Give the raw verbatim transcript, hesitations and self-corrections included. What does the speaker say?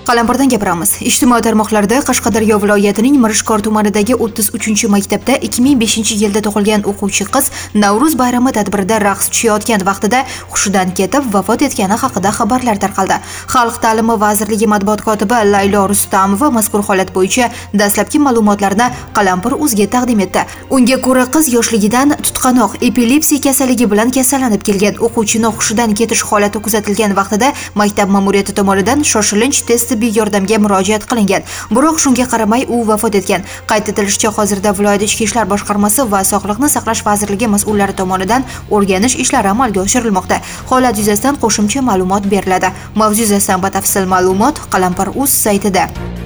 Qalampirdan gapiramiz. Ijtimoiy tarmoqlarda Qashqadaryo viloyatining Mirishkor tumanidagi o'ttiz uchinchi maktabda ikki ming beshinchi yilda tug'ilgan o'quvchi qiz Navro'z bayrami tadbirida raqs tushayotgan vaqtida hushidan ketib vafot etgani haqida xabarlar tarqaldi. Xalq ta'limi vazirligi matbuot kotibi Laylo Rustamova mazkur holat bo'yicha dastlabki ma'lumotlarni Qalampir uzga taqdim etdi. Unga ko'ra, qiz yoshligidan tutqanoq epilepsiya kasalligi bilan kasallanib kelgan. O'quvchini hushidan ketish holati kuzatilgan vaqtida maktab ma'muriyati tomonidan shoshilinch test tibbiy yordamga murojaat qilingan. Biroq shunga qaramay u vafot etgan. Qayd etilishicha, hozirda viloyat ichki ishlar boshqarmasi va Sog'liqni saqlash vazirligi mas'ullari tomonidan o'rganish ishlari amalga oshirilmoqda. Holat yuzasidan qo'shimcha ma'lumot beriladi. Mavzu yuzasidan batafsil ma'lumot Qalampir.uz saytida.